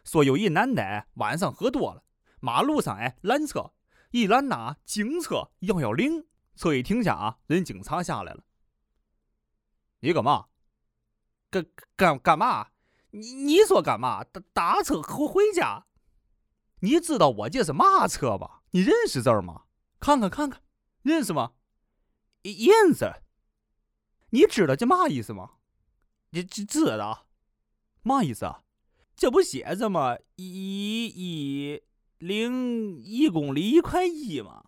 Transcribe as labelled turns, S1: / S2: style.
S1: 说有一男的晚上喝多了，马路上拦车，一拦哪警车110，车一停下人警察下来了。你干嘛？干嘛？你说干嘛？打车回家？你知道我这是嘛车吗？你认识字吗？看看，认识吗？认识。你知道这嘛意思吗？这知道。嘛意思啊？这不写着吗？1公里1块1吗？